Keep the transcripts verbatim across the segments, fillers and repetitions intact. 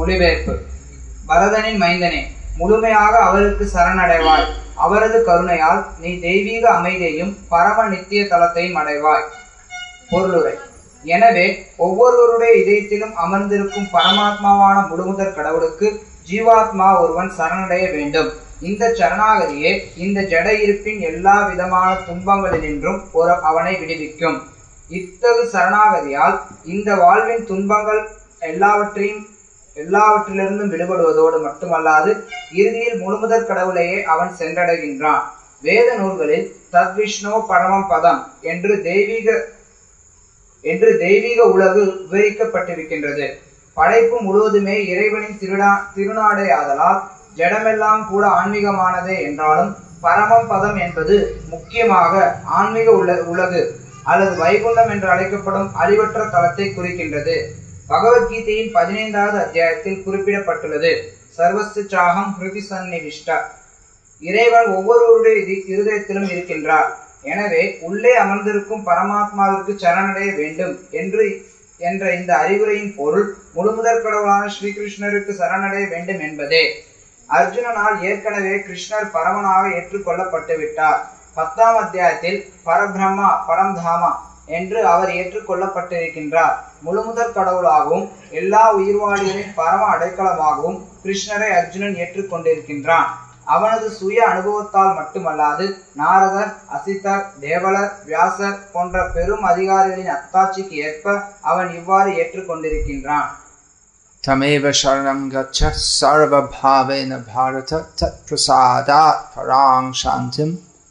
மொழிபெயர்ப்பு. பரதனின் மைந்தனே, முழுமையாக அவருக்கு சரணடைவாய். அவரது கருணையால் நீ தெய்வீக அமைதியையும் பரம நித்திய தலத்தையும் அடைவாய். பொருளுரை. எனவே ஒவ்வொருவருடைய இதயத்திலும் அமர்ந்திருக்கும் பரமாத்மாவான முழுமுதற் கடவுளுக்கு ஜீவாத்மா ஒருவன் சரணடைய வேண்டும். இந்த சரணாகதியே இந்த ஜட இருப்பின் எல்லா விதமான துன்பங்களினின்றும் ஒரு அவனை விடுவிக்கும். இத்தகு சரணாகதியால் இந்த வாழ்வின் துன்பங்கள் எல்லாவற்றையும் எல்லாவற்றிலிருந்தும் விடுபடுவதோடு மட்டுமல்லாது இறுதியில் முழுமுதற் கடவுளையே அவன் சென்றடைகின்றான். வேத நூல்களில் தத்விஷ்ணோ பரமம் பதம் என்று தெய்வீக என்று தெய்வீக உலகு விவரிக்கப்பட்டிருக்கின்றது. படைப்பு முழுவதுமே இறைவனின் திருநா திருநாடே ஆதலால் ஜடமெல்லாம் கூட ஆன்மீகமானதே என்றாலும் பரமம் பதம் என்பது முக்கியமாக ஆன்மீக உல உலகு அல்லது வைகுண்டம் என்று அழைக்கப்படும் அழிவற்ற தலத்தை குறிக்கின்றது. பகவத்கீதையின் பதினைந்தாவது அத்தியாயத்தில் குறிப்பிடப்பட்டுள்ளது. சர்வஸ்து சாகம் ஹிருதி சந்நிவிஷ்ட. இறைவன் ஒவ்வொருவருடைய இருதயத்திலும் இருக்கின்றார். எனவே உள்ளே அமர்ந்திருக்கும் பரமாத்மாவிற்கு சரணடைய வேண்டும் என்று என்ற இந்த அறிவுரையின் பொருள் முழுமுதற் கடவுளான ஸ்ரீகிருஷ்ணருக்கு சரணடைய வேண்டும் என்பதே. அர்ஜுனனால் ஏற்கனவே கிருஷ்ணர் பரமனாக ஏற்றுக்கொள்ளப்பட்டு விட்டார். பத்தாம் அத்தியாயத்தில் பரபிரம்மா பரம்தாமா என்று அவர் ஏற்றுக்கொள்ளப்பட்டிருக்கின்றார். முழுமுதற் கடவுளாகவும் எல்லா உயிர்வாழிகளின் பரம அடைக்கலமாகவும் கிருஷ்ணரை அர்ஜுனன் ஏற்றுக்கொண்டிருக்கின்றான். அவனது சுய அனுபவத்தால் மட்டுமல்லாது நாரதர், அசிதர், தேவலர், வியாசர் போன்ற பெரும் அதிகாரிகளின் அத்தாட்சிக்கு ஏற்ப அவன் இவ்வாறு ஏற்றுக்கொண்டிருக்கின்றான். தமேவ சரணம் கச்ச சர்வபாவேன பாரத தத் பிரசாதாத் பராங் சாந்திம்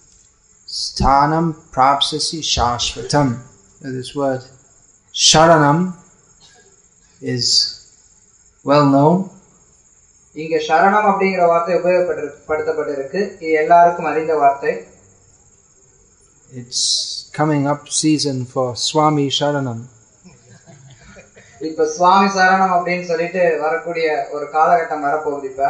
ஸ்தானம் பிராப்ஸ்யசி சாஸ்வதம். This word sharanam is well known. இங்க சரணம் அப்படிங்கிற வார்த்தை உபயோகப்படுத்தப்பட்டிருக்கு. இது எல்லாருக்கும் அறிந்த வார்த்தை. It's coming up season for Swami Sharanam. இப்ப சுவாமி சரணம் அப்படின்னு சொல்லிட்டு வரக்கூடிய ஒரு காலகட்டம் வரப்போகுது இப்ப.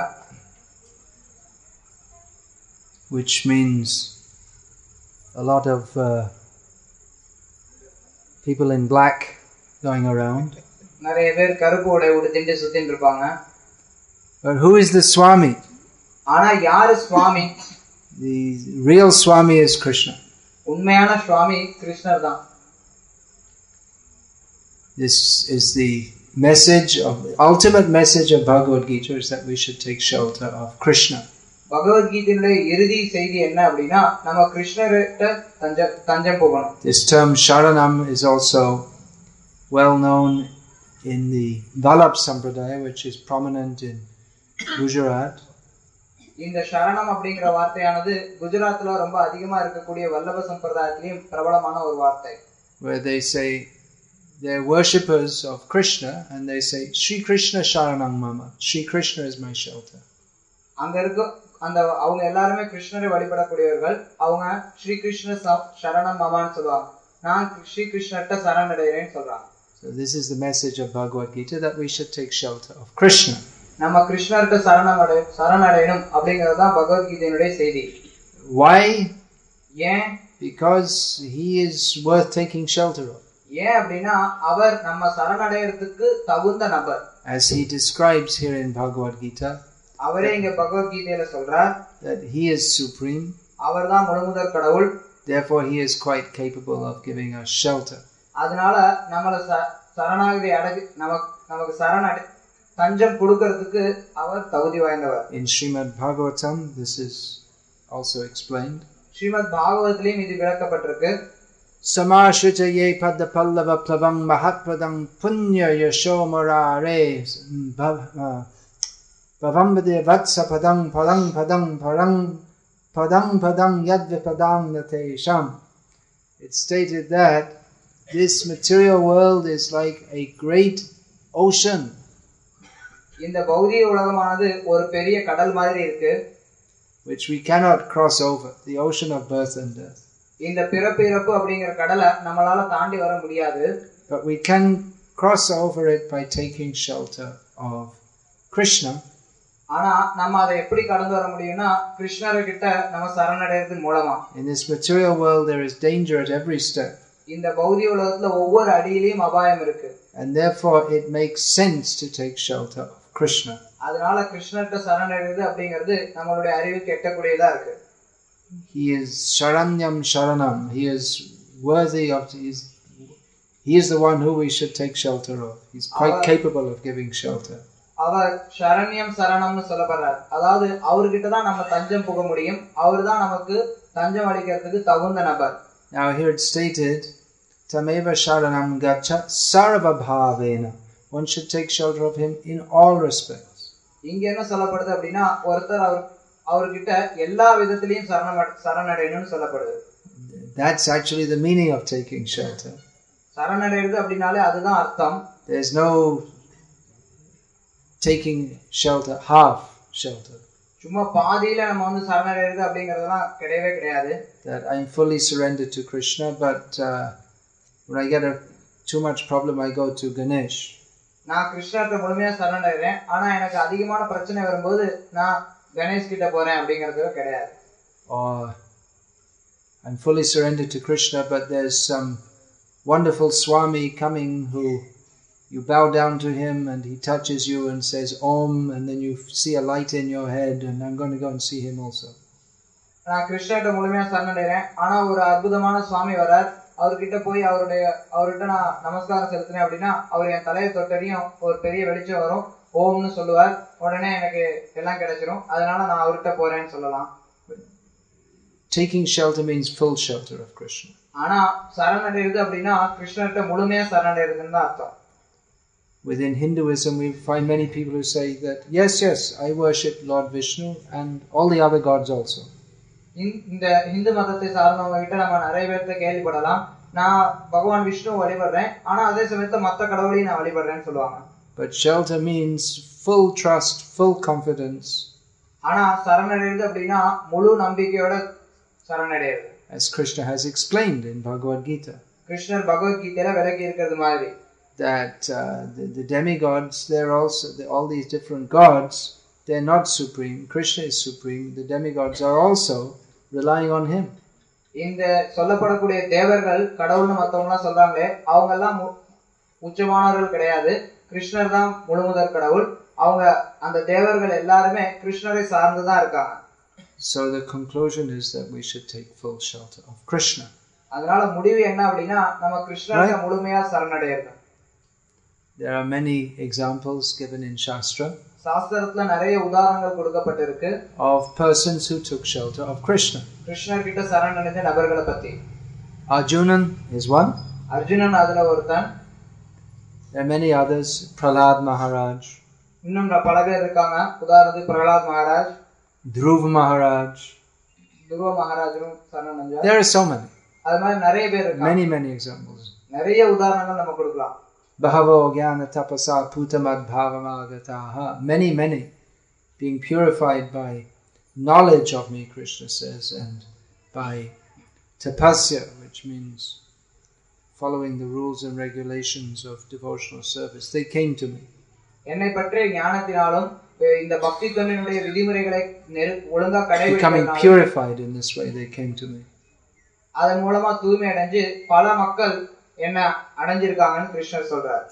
Which means a lot of uh, people in black going around. நிறைய பேர் கருப்பு உடை உடுத்திட்டு சுத்திட்டு இருப்பாங்க. But who is the Swami? ஆனா யாரு சுவாமி? The real Swami is Krishna. உண்மையான சுவாமி கிருஷ்ணர் தான். This is the message of the ultimate message of Bhagavad Gita is that we should take shelter of Krishna. பகவத்கீதையுடைய இறுதி செய்தி என்ன அப்படின்னா நம்ம கிருஷ்ணர்கிட்ட தஞ்சம் தஞ்சம் போகணும். This term Sharanam is also well known in the Vallabh Sampradaya, which is prominent in Gujarat. இந்த சரணம் அப்படிங்கிற வார்த்தையானது குஜராத்ல ரொம்ப அதிகமா இருக்கக்கூடிய வல்லப சம்பிரதாயத்திலும் பிரபலமான ஒரு வார்த்தை. Where they say they're worshippers of Krishna and they say Shri Krishna Sharanam Mama. Shri Krishna is my shelter. அங்க இருக்க அந்த அவங்க எல்லாரும் கிருஷ்ணரை வழிபடக்கூடியவர்கள். அவங்க ஸ்ரீ கிருஷ்ண சரணம் மமான்னு சொல்லுவாங்க. நான் ஸ்ரீ கிருஷ்ணர்ட்ட சரணடைறேன்னு சொல்றாங்க. So this is the message of Bhagavad Gita that we should take shelter of Krishna. நம்ம கிருஷ்ணர்ட்ட சரணமடை சரணடையணும் அப்படிங்கிறது தான் பகவத்கீதையினுடைய செய்தி. Why? ஏன்? Because he is worth taking shelter of. ஏன் அப்படின்னா அவர் நம்ம சரணடையறதுக்கு தகுந்த நபர். As he describes here in Bhagavad Gita, அவரே இங்க பகவத்கீதையில சொல்றார் that he is supreme. அவர்தான் முழுமுதற் கடவுள். Therefore he is quite capable of giving us shelter. அதனால நம்மள சரணாகதி அடகு நமக்கு நமக்கு சரணடை தஞ்சம் கொடுக்கிறதுக்கு அவர் தகுதி வாய்ந்தவர். In Srimad Bhagavatam this is also explained. Srimad பாகவதத்திலும் இது விளக்கப்பட்டிருக்கு. Samashritaye padapallava plavang mahatpadang punya yashomurare bhavambade vatsa padang padang padang padang padang padang yadvipadang natesham. It's stated that this material world is like a great ocean. இந்த பௌதிக உலகமானது ஒரு பெரிய கடல் மாதிரி இருக்கு. Which we cannot cross over, the ocean of birth and death. இந்த பிறப்பு இறப்பு அப்படிங்கிற கடலை நம்மளால தாண்டி வர முடியாது. But we can cross over it by taking shelter of Krishna. ஆனா நம்ம அதை எப்படி கடந்து வர முடியும்னா கிருஷ்ணர்கிட்ட நம்ம சரணடைறது மூலமா. In this material world there is danger at every step. இந்த பௌதிக உலகத்துல ஒவ்வொரு அடியிலயும் அபாயம் இருக்கு. And therefore it makes sense to take shelter of Krishna. அதனால கிருஷ்ணர்ட்ட சரணடைறது அப்படிங்கிறது நம்மளுடைய அறிவுக்கு எட்டக்கூடியதா இருக்கு. He is Sharanyam Sharanam. He is worthy of, he is, he is the one who we should take shelter of. He's quite capable of giving shelter. அவர் சரண்யம் சரணம்னு சொல்லப்படுறார். அதாவது அவர்கிட்ட தான் நம்ம தஞ்சம் புக முடியும். அவர்தான் நமக்கு தஞ்சம் அளிக்கிறதுக்கு தகுந்த நபர். Now here it's stated, Tameva Sharanam Gacha Sarva Bhavena. One should take shelter of him in all respects. இங்க என்ன சொல்லப்படுது அப்படின்னா ஒருத்தர் அவர் அவர்கிட்ட எல்லா விதத்திலையும் சரண சரணடையணும்னு சொல்லப்படுது. That's actually the meaning of taking shelter. சரணடைறது அப்படினாலே அதுதான் அர்த்தம். There's no taking shelter, half shelter. சும்மா பாதியில நம்ம வந்து சரணடைறது அப்படிங்கறதெல்லாம் கிடையவே கிடையாது. That I'm fully surrendered to Krishna, but uh, when I get a too much problem, I go to Ganesh. நான் கிருஷ்ணர்ட்ட முழுமையா சரணடைறேன். ஆனா எனக்கு அதிகமான பிரச்சனை வரும்போது நான் கணேஷ் கிட்ட போறேன் அப்படிங்கிறது கிடையாது. Or I'm fully surrendered to Krishna, but there's some wonderful Swami coming who you bow down to him and he touches you and says Om, and then you see a light in your head, and I'm going to go and see him also. நான் கிருஷ்ணர்ட்ட முழுமையா சரணடைறேன். ஆனா ஒரு அற்புதமான சுவாமி வரார். அவர்கிட்ட போய் அவருடைய அவர்கிட்ட நான் நமஸ்காரம் செலுத்தினேன் அப்படின்னா அவர் என் தலையை தொட்டறியும் ஒரு பெரிய வெளிச்சம் வரும், ஓம்னு சொல்லுவார். உடனே எனக்கு எல்லாம் கிடைச்சிரும். அதனால நான் அவர்கிட்ட போறேன்னு சொல்லலாம். Taking shelter means full shelter of Krishna. ஆனா சரணடைறது அப்படின்னா கிருஷ்ணர்ட்ட முழுமையா சரணடைறதுன்னு தான் அர்த்தம். Within Hinduism, we find many people who say that, yes, yes, I worship Lord Vishnu and all the other gods also. இந்த இந்து மதத்தை சார்ந்தவங்க கிட்ட நம்ம நிறைய பேர்த்த கேள்விப்படலாம், நான் பகவான் விஷ்ணு வழிபடுறேன், ஆனா அதே சமயத்துல மத்த கடவுளையும் நான் வழிபடுறேன்னு சொல்லுவாங்க. But shelter means full trust, full confidence. ஆனா சரணடைறது அப்படின்னா முழு நம்பிக்கையோட சரணடைறது. As Krishna has explained in Bhagavad Gita. கிருஷ்ணர் பகவத்கீதையில விளக்கி இருக்கிறது மாதிரி. That uh, the, the demigods, they're also, the, all these different gods, they're not supreme. Krishna is supreme. The demigods are also relying on him. இந்த சொல்லப்படக்கூடிய தேவர்கள் கடவுள்னு மத்தவங்க சொல்றாங்களே, அவங்க எல்லாம் உச்சமானவர்கள் கிடையாது. கிருஷ்ணர் தான் முழுமுதற் கடவுள். அவங்க அந்த தேவர்கள் எல்லாருமே கிருஷ்ணரை சார்ந்து தான் இருக்காங்க. So the conclusion is that we should take full shelter of Krishna. அதனால முடிவு என்ன அப்படின்னா நம்ம கிருஷ்ணருக்கு முழுமையா சரணடையணும். There are many examples given in Shastra சாஸ்திரத்துல நிறைய உதாரணங்கள் கொடுக்கப்பட்டிருக்கு of persons who took shelter of Krishna. கிருஷ்ணர் கிட்ட சரணடைந்த நபர்களை பத்தி. Arjunan is one. அர்ஜுனன் அதுல ஒருத்தன். There are many others. Prahlad Maharaj. இன்னும் பல பேர் இருக்காங்க. உதாரணத்துக்கு பிரகலாத் மகாராஜ், Dhruva Maharaj. துருவ மகாராஜரும் சரணடைஞ்சார். There are so many. அது மாதிரி நிறைய பேர் இருக்காங்க. Many many examples. நிறைய உதாரணங்கள் நம்ம கொடுக்கலாம். Bahavo jnana tapasa putamad bhavamagataha. Many, many being purified by knowledge of me, Krishna says, and by tapasya, which means following the rules and regulations of devotional service. They came to me. என்னை பற்றிய ஞானத்தினாலும் இந்த பக்தி தொண்டினுடைய விதிமுறைகளை ஒழுங்கா becoming purified in this way, they came to me. அதன் மூலமா தூய்மை அடைஞ்சு பல மக்கள் என்ன அடைஞ்சிருக்காங்கன்னு கிருஷ்ணர் சொல்றார்.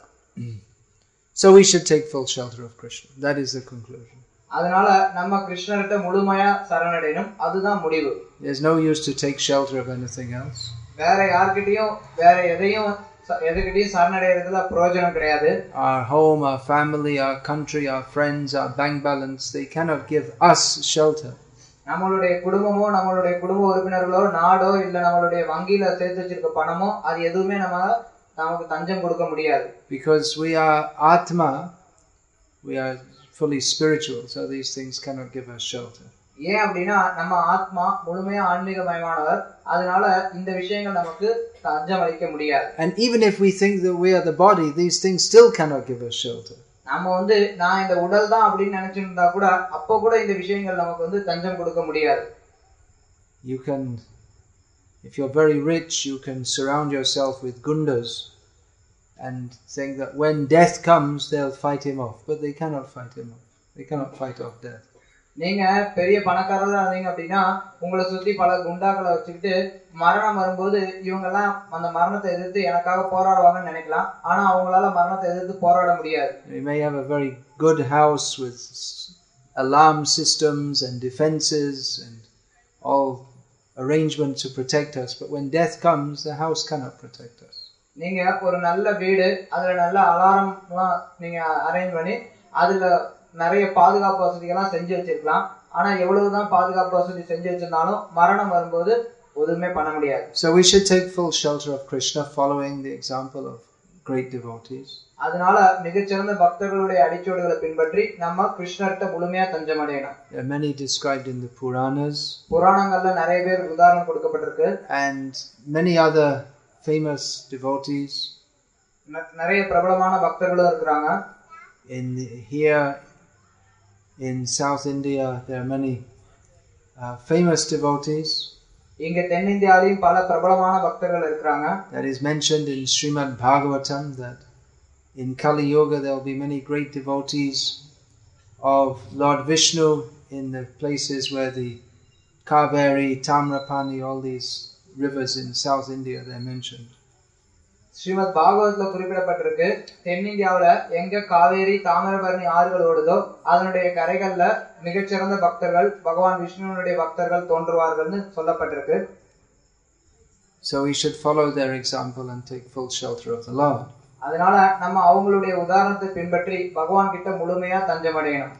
So we should take full shelter of Krishna. That is the conclusion. அதனால நம்ம கிருஷ்ணர்ட்ட முழுமையா சரணடையணும். அதுதான் முடிவு. There's no use to take shelter of anything else. வேற யார்கிட்டயும் வேற எதையும் எதுக்கிட்டையும் சரணடைறதுல பிரயோஜனம் கிடையாது. Our home, our family, our country, our friends, our bank balance, they cannot give us shelter. நம்மளுடைய குடும்பமோ நம்மளுடைய குடும்ப உறுப்பினர்களோ நாடோ இல்ல நம்மளுடைய வங்கியில சேர்த்து வச்சிருக்க பணமோ அது எதுவுமே நம்ம நமக்கு தஞ்சம் கொடுக்க முடியாது. Because we are Atma, we are fully spiritual, so these things cannot give us shelter. ஏன் அப்படின்னா நம்ம ஆத்மா முழுமையா ஆன்மீகமயமானவர். அதனால இந்த விஷயங்கள் நமக்கு தஞ்சம் அளிக்க முடியாது. And even if we think that we are the body, these things still cannot give us shelter. நாம வந்து நான் இந்த உடல் தான் அப்படின்னு நினைச்சிருந்தா கூட அப்போ கூட இந்த விஷயங்கள் நமக்கு வந்து தஞ்சம் கொடுக்க முடியாது. You can, if you're very rich, you can surround yourself with gundas and think that when death comes, they'll fight him off. But they cannot fight him off. They cannot fight off death. நீங்க பெரிய பணக்காரரா இருந்தீங்க அப்படின்னா உங்களை சுத்தி பல குண்டாக்களை வச்சுக்கிட்டு மரணம் வரும்போது இவங்க எல்லாம் அந்த மரணத்தை எதிர்த்து எனக்காக போராடுவாங்கன்னு நினைக்கலாம். ஆனா அவங்களால மரணத்தை எதிர்த்து போராட முடியாது. We may have a very good house with alarm systems and defenses and all arrangements to protect us, but when death comes, the house cannot protect us. நீங்க ஒரு நல்ல வீடு, அதுல நல்ல அலாரம்லாம் நீங்க அரேஞ்ச் பண்ணி அதுல நிறைய பாதுகாப்பு வசதிகள்லாம் செஞ்சு வச்சிருக்கலாம். ஆனா எவ்வளவுதான் பாதுகாப்பு வசதி செஞ்சு வச்சிருந்தாலும் மரணம் வரும்போது எதுவுமே பண்ண முடியாது. So we should take full shelter of Krishna, following the example of great devotees. அதனால மிகச்சிறந்த பக்தர்களுடைய அடிச்சுவடுகளை பின்பற்றி நம்ம கிருஷ்ணர்கிட்ட முழுமையா தஞ்சம் அடையணும். There are many described in the Puranas. புராணங்கள்ல நிறைய பேர் உதாரணம் கொடுக்கப்பட்டிருக்கு. And many other famous devotees. நிறைய பிரபலமான பக்தர்களும் இருக்கிறாங்க. In the, here in South India, there are many uh, famous devotees. இங்க தென்னிந்தியாவிலும் பல பிரபலமான பக்தர்கள் இருக்கிறாங்க. That is mentioned in Srimad Bhagavatam that in Kali Yuga there will be many great devotees of Lord Vishnu in the places where the Kaveri, Tamrapani, all these rivers in South India they are mentioned. Srimad பாகவத்ல குறிப்பிடப்பட்டிருக்கு, தென்னிந்தியாவுல எங்க காவேரி தாமிரபரணி ஆறுகள் ஓடுதோ அதனுடைய கரைகள்ல மிகச்சிறந்த பக்தர்கள் பகவான் விஷ்ணுனுடைய பக்தர்கள் தோன்றுவார்கள்னு சொல்லப்பட்டிருக்கு. So we should follow their example and take full shelter of the Lord. அதனால நம்ம அவங்களுடைய உதாரணத்தை பின்பற்றி பகவான் கிட்ட முழுமையா தஞ்சம் அடையணும்.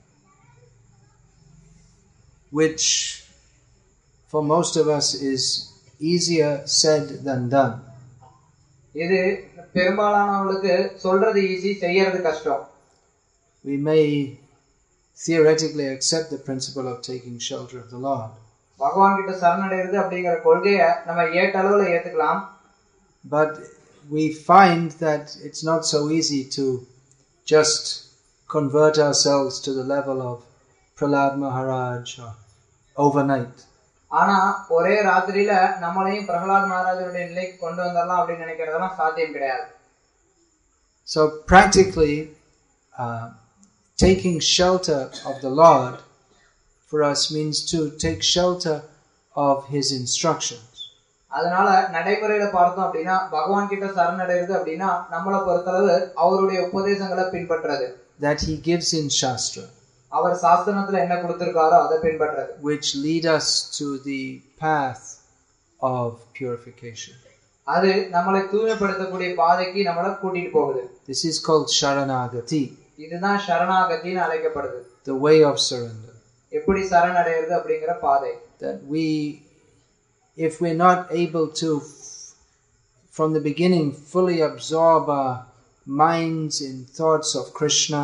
Which for most of us is easier said than done. இது பெரும்பாலானவங்களுக்கு சொல்றது ஈஸி, செய்யறது கஷ்டம். We may theoretically accept the principle of taking shelter of the Lord. பகவான் கிட்ட சரணடைறது அப்படிங்கிற கொள்கையை நம்ம ஏற்றளவுல ஏத்துக்கலாம். But we find that it's not so easy to just convert ourselves to the level of Prahlad Maharaj or overnight. ஆனா ஒரே ராத்திரியில நம்மளையும் பிரகலாத் மகாராஜருடைய நிலைக்கு கொண்டு வந்துடலாம் அப்படின்னு நினைக்கிறதெல்லாம் சாத்தியம் கிடையாது. So practically uh, taking shelter of the Lord for us means to take shelter of His instructions. அதனால நடைமுறையில பார்த்தோம் அப்படின்னா பகவான் கிட்ட சரணடைறது அப்படின்னா நம்மளை பொறுத்தளவு அவருடைய உபதேசங்களை பின்பற்றது. That He gives in Shastra. அவர் சாஸ்திரத்துல என்ன கொடுத்திருக்காரோ அதை பின்பற்றது. Which lead us to the path of purification. அது நம்மளை தூய்மைப்படுத்தக்கூடிய பாதைக்கு நம்மளை கூட்டிட்டு போகுது. This is called Sharanagati. இதுதான் சரணாகதின்னு அழைக்கப்படுது. The way of surrender. எப்படி சரணடைறது அப்படிங்கிற பாதை. That we, if we're not able to from the beginning fully absorb our minds in thoughts of Krishna,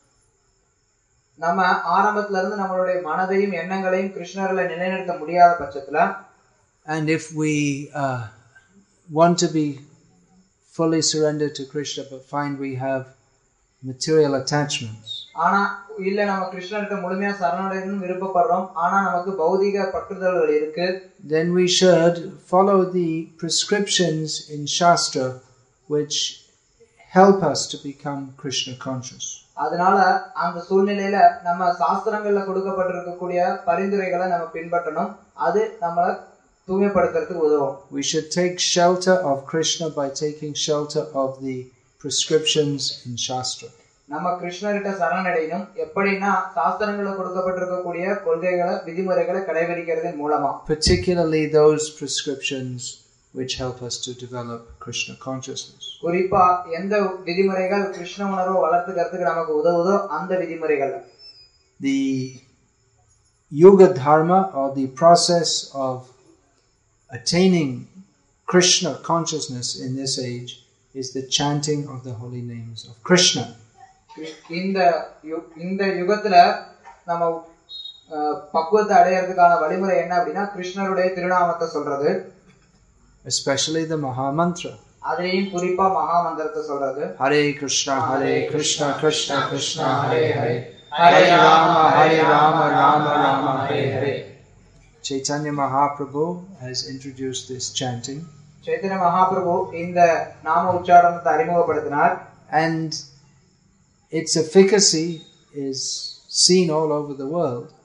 நம்ம ஆரம்பத்துல இருந்து நம்மளுடைய மனதையும் எண்ணங்களையும் கிருஷ்ணர்ல நிலைநிறுத்த முடியாத பட்சத்துல, and if we uh, want to be fully surrendered to Krishna but find we have material attachments, ஆனா இல்ல நம்ம கிருஷ்ணர்கிட்ட முழுமையா சரணடையணும்னு விருப்பப்படுறோம், ஆனா நமக்கு பௌதிக பற்றுதல்கள் இருக்கு, then we should follow the prescriptions in Shastra which help us to become Krishna conscious. அதனால அந்த சூழ்நிலையில நம்ம சாஸ்திரங்கள்ல கொடுக்கப்பட்டிருக்கக்கூடிய பரிந்துரைகளை நம்ம பின்பற்றணும். அது நம்மளை தூய்மைப்படுத்துறதுக்கு உதவும். We should take shelter of Krishna by taking shelter of the prescriptions in Shastra. நம்ம கிருஷ்ணர்கிட்ட சரணடையணும். எப்படின்னா சாஸ்திரங்கள்ல கொடுக்கப்பட்டிருக்கக்கூடிய கொள்கைகளை விதிமுறைகளை கடைபிடிக்கிறதன் மூலமா. Particularly those prescriptions which help us to develop Krishna consciousness. குறிப்பா எந்த விதிமுறைகள் கிருஷ்ண உணர்வை வளர்த்துக்கிறதுக்கு நமக்கு உதவுதோ அந்த விதிமுறைகள். The Yuga Dharma, or the process of attaining Krishna consciousness in this age, is the chanting of the holy names of Krishna. இந்த இந்த யுகத்துல நம்ம பக்குவத்தை அடையிறதுக்கான வழிமுறை என்ன அப்படின்னா கிருஷ்ணருடைய திருநாமத்தை சொல்றது. Especially the Maha Mantra. அதிலேயும் குறிப்பா மகா மந்திரத்தை சொல்றது. Hare Krishna, Hare Krishna, Krishna Krishna, Hare Hare, Hare Rama, Hare Rama, Rama Rama, Hare Hare. Chaitanya Mahaprabhu has introduced this chanting. Chaitanya Mahaprabhu இந்த நாம உச்சாரணத்தை அறிமுகப்படுத்தினார். And its efficacy is seen all over the world.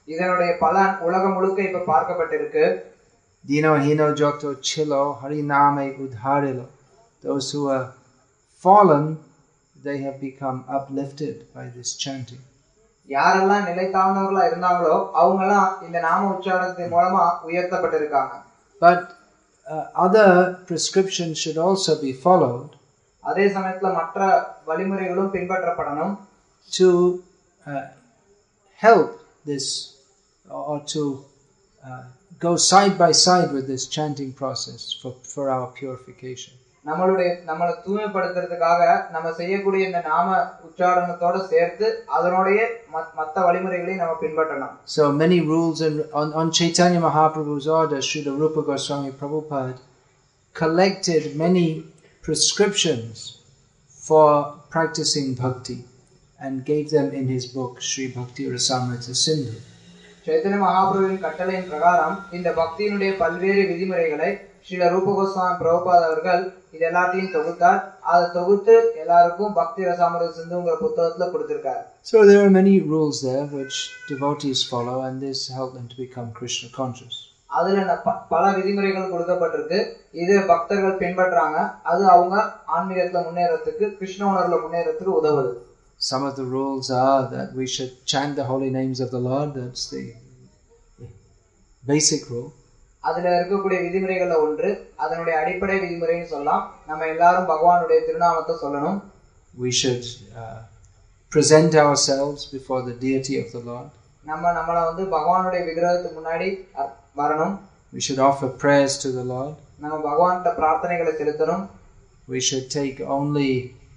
இதனுடைய பலன் உலகம் முழுக்க இப்ப பார்க்கப்பட்டிருக்கு. Dino hino joto chilo hariname udharilo. Those who are fallen, they have become uplifted by this chanting. யாரெல்லாம் நிலைத்தாழ்ந்தவர்களா இருந்தாங்களோ அவங்கெல்லாம் இந்த நாம உச்சாரணத்தின் மூலமா உயர்த்தப்பட்டிருக்காங்க. But uh, other prescriptions should also be followed. அதே சமயத்துல மற்ற வழிமுறைகளும் பின்பற்றப்படணும். To uh, help this or to uh, go side by side with this chanting process for for our purification. நம்மளுடைய நம்மளை தூய்மைப்படுத்துறதுக்காக நம்ம செய்யக்கூடிய இந்த நாம உச்சாரணத்தோட சேர்த்து அதனுடைய மற்ற வழிமுறைகளையும் நம்ம பின்பற்றணும். So many rules and on, on Chaitanya Mahaprabhu's order, Srila Rupa Goswami Prabhupada collected many prescriptions for practicing bhakti and gave them in his book Sri Bhakti Rasamrita Sindhu. Chaitanya மகாபிரபுவின் கட்டளையின் பிரகாரம் இந்த பக்தியினுடைய பல்வேறு விதிமுறைகளை ஸ்ரீல ரூப கோஸ்வாமி பிரபுபாத் அவர்கள் இது எல்லாத்தையும் தொகுத்தார். அதை தொகுத்து எல்லாருக்கும் பக்தி ரசாமிருத சிந்துங்கிற புத்தகத்துல கொடுத்திருக்காரு. So there are many rules there which devotees follow, and this help them to become Krishna conscious. அதுல பல விதிமுறைகள் கொடுக்கப்பட்டிருக்கு. இது பக்தர்கள் பின்பற்றாங்க. அது அவங்க ஆன்மீகத்துல முன்னேறதுக்கு, கிருஷ்ண உணர்வுல முன்னேறதுக்கு உதவுது. Some of the rules are that we should chant the holy names of the Lord. That's the basic rule. அதுல இருக்கக்கூடிய விதிமுறைகள்ல ஒன்று, அதனுடைய அடிப்படை விதிமுறைன்னு சொல்லலாம். நம்ம எல்லாரும் பகவானுடைய திருநாமத்தை சொல்லணும். We should uh, present ourselves before the deity of the Lord. நம்ம நம்மள வந்து பகவானுடைய விக்கிரகத்துக்கு முன்னாடி வரணும். We should offer prayers to the Lord. நம்ம பகவான்கிட்ட பிரார்த்தனைகளை செலுத்தணும். We should take only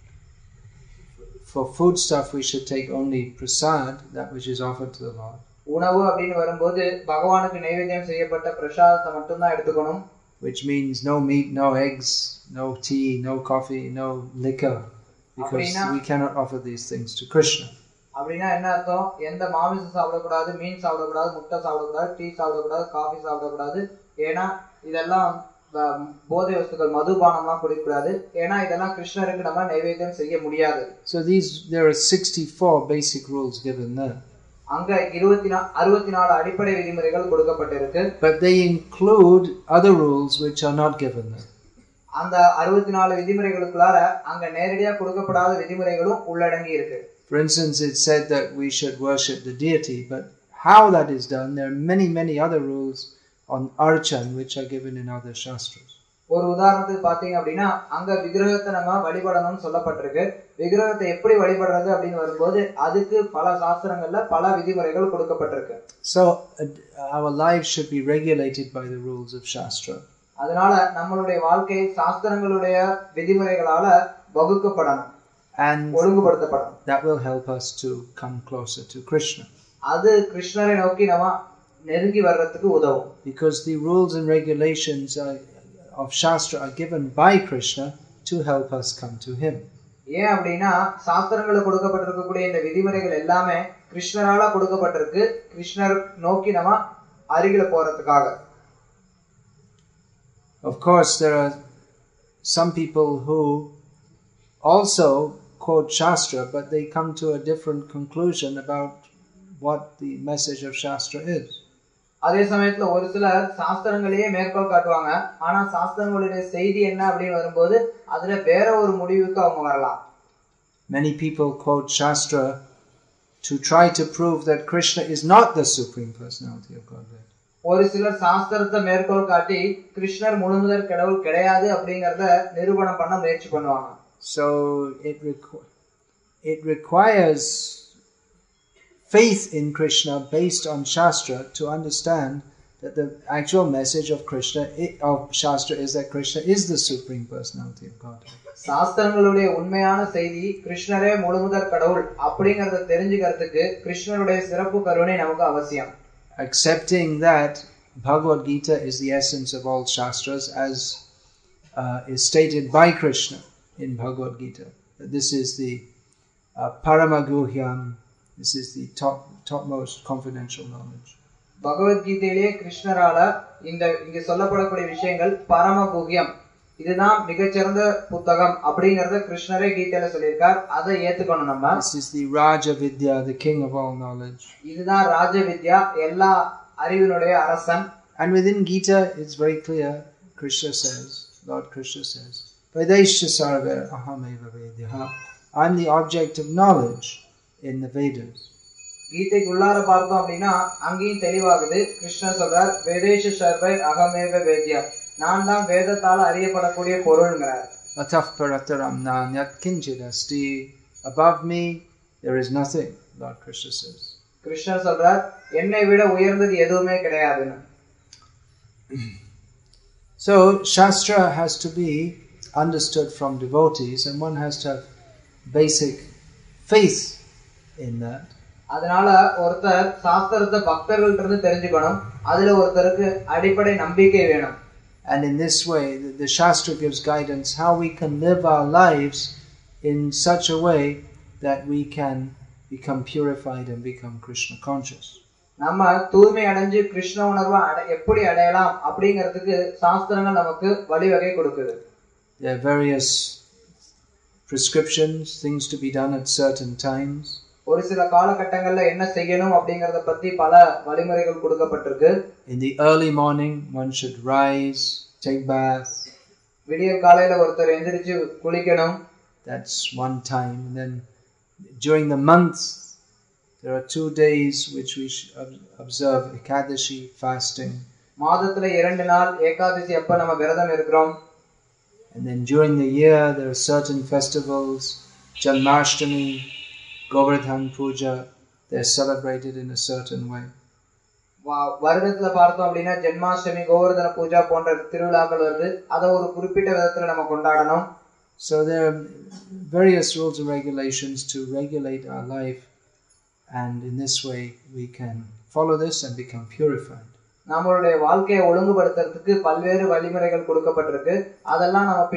for food stuff. We should take only prasad, that which is offered to the Lord. உணவு அப்படின்னு வரும்போது பகவானுக்கு நைவேத்தியம் செய்யப்பட்ட பிரசாதத்தை மட்டும் தான் எடுத்துக்கணும். Which means no meat, no eggs, no tea, no coffee, no liquor, because we cannot offer these things to Krishna. அப்படின்னா என்ன அர்த்தம்? எந்த மாமிசம் சாப்பிடக்கூடாது, மீன் சாப்பிடக்கூடாது, முட்டை சாப்பிடக்கூடாது, டீ சாப்பிடக்கூடாது, காஃபி சாப்பிடக்கூடாது. ஏன்னா இதெல்லாம் போதை வஸ்துக்கள், மதுபானம்லாம் குடிக்கக்கூடாது. ஏன்னா இதெல்லாம் கிருஷ்ணருக்கு நம்ம நைவேத்தியம் செய்ய முடியாது. So these there are sixty-four basic rules given there. அங்க இருபத்தி அறுபத்தி நாலு அடிப்படை விதிமுறைகள் கொடுக்கப்பட்டிருக்கு. But they include other rules which are not given there. அந்த அறுபத்தி நாலு விதிமுறைகளுக்குள்ளார அங்க நேரடியா கொடுக்கப்படாத விதிமுறைகளும் உள்ளடங்கி இருக்கு. For instance, it said that we should worship the deity, but how that is done, there are many many other rules on archan which are given in other shastras. ஒரு உதாரணத்துக்கு பாத்தீங்க அப்படின்னா அங்க விக்கிரகத்தை நம்ம வழிபடணும்னு சொல்லப்பட்டிருக்கு. விக்கிரகத்தை எப்படி வழிபடுறது அப்படின்னு வரும்போது அதுக்கு பல சாஸ்திரங்கள்ல பல விதிமுறைகள் கொடுக்கப்பட்டிருக்கு. So uh, our lives should be regulated by the rules of shastra. அதனால நம்மளுடைய வாழ்க்கை சாஸ்திரங்களுடைய விதிமுறைகளால வகுக்கப்படணும், and ஒழுங்குபடுத்தப்படணும். That will help us to come closer to Krishna. அது கிருஷ்ணரை நோக்கி நம்ம நெருங்கி வர்றதுக்கு உதவும். Because the rules and regulations are, of Shastra are given by Krishna to help us come to Him. ஏன் அப்படின்னா சாஸ்திரங்களுக்கு கொடுக்கப்பட்டிருக்கக்கூடிய இந்த விதிமுறைகள் எல்லாமே கிருஷ்ணரால கொடுக்கப்பட்டிருக்கு, கிருஷ்ணர் நோக்கி நம்ம அருகில போறதுக்காக. Of course, there are some people who also quote Shastra, but they come to a different conclusion about what the message of Shastra is. அதே சமயத்துல ஒரு சிலர் சாஸ்திரங்களையே மேற்கோள் காட்டுவாங்க, ஆனா சாஸ்திரங்களுடைய செய்தி என்ன அப்படின்னு வரும்போது அதுல வேற ஒரு முடிவுக்கு அவங்க வரலாம். Many people quote Shastra to try to prove that Krishna is not the Supreme Personality of Godhead. ஒரு சிலர் சாஸ்திரத்தை மேற்கோள் காட்டி கிருஷ்ணர் முழுமுதற் கடவுள் கிடையாது அப்படிங்கறத நிரூபணம் பண்ண முயற்சி பண்ணுவாங்க. So it requ- it requires faith in Krishna based on Shastra to understand that the actual message of Krishna of Shastra is that Krishna is the Supreme Personality of Godhead. சாஸ்திரங்களுடைய உண்மையான செய்தி கிருஷ்ணரே முழுமுதற் கடவுள் அப்படிங்கறத தெரிஞ்சுக்கிறதுக்கு கிருஷ்ணருடைய சிறப்பு கருணை நமக்கு அவசியம். Accepting that Bhagavad Gita is the essence of all Shastras as uh, is stated by Krishna in Bhagavad Gita. This is the uh, Paramaguhyam. This is the top topmost confidential knowledge. பகவத் கீதையிலே கிருஷ்ணரால இந்த இங்க சொல்லப்படக்கூடிய விஷயங்கள் பரமகுஹ்யம், இதுதான் மிகச்சிறந்த புத்தகம் அப்படிங்கறத கிருஷ்ணரே கீதையில சொல்லியிருக்கார். அதை ஏத்துக்கணும் நம்ம. This is the Raja Vidya, the king of all knowledge. இதுதான் ராஜ வித்யா, எல்லா அறிவினுடைய அரசன். And within Gita, it's very clear. Krishna says, Lord Krishna says, Vedesha sarva ahameva vedyaha. I'm the object of knowledge in the Vedas. கீதைக்கு உள்ளார பார்த்தோம் அப்படின்னா அங்கேயும் தெளிவாகுது. கிருஷ்ணர் சொல்றார், வேதேஷ சர்வை அகமேவ வேத்யா, நான் தான் வேதத்தால் அறியப்படக்கூடிய பொருள்ங்கிறார். Ataf parataram nanyat kinchid asti. Above me there is nothing, Lord Krishna says. கிருஷ்ணர் சொல்றார், என்னை விட உயர்ந்தது எதுவுமே கிடையாதுன்னு. So Shastra has to be understood from devotees, and one has to have basic faith in that. அதனால ஒருத்தர் சாஸ்திரத்தை பக்தர்கள்ட்ட இருந்து தெரிஞ்சுக்கணும். அதுல ஒருத்தருக்கு அடிப்படை நம்பிக்கை வேணும். And in this way, the, the Shastra gives guidance how we can live our lives in such a way that we can become purified and become Krishna conscious. நம்ம தூய்மை அடைஞ்சு கிருஷ்ண உணர்வை எப்படி அடையலாம் அப்படிங்கிறதுக்கு சாஸ்திரங்கள் நமக்கு வழிவகை கொடுக்குது. There are various prescriptions, things to be done at certain times. ஒரு சில காலகட்டங்கள்ல என்ன செய்யணும் அப்படிங்கறத பத்தி பல வழிமுறைகள் கொடுக்கப்பட்டிருக்கு. In the early morning, one should rise, take bath. விடியற் காலையில ஒருத்தர் எந்திரிச்சு குளிக்கணும். That's one time. And then during the month, there are two days which we observe Ekadashi, fasting. மாதத்துல இரண்டு நாள் ஏகாதசி அப்ப நம்ம விரதம் இருக்கிறோம். And then during the year, there are certain festivals, Janmashtami, Govardhan Puja, they're celebrated in a certain way. வருடத்துல பார்த்தோம் அப்படின்னா ஜென்மாஷ்டமி, கோவர்தன பூஜா போன்ற திருவிழாக்கள் வருது. அதை ஒரு குறிப்பிட்ட விதத்துல நம்ம கொண்டாடணும். So there are various rules and regulations to regulate our life, and in this way we can follow this and become purified. நம்மளுடைய வாழ்க்கையை ஒழுங்குபடுத்துறதுக்கு பல்வேறு வழிமுறைகள் கொடுக்கப்பட்டிருக்கு. அதெல்லாம் நம்ம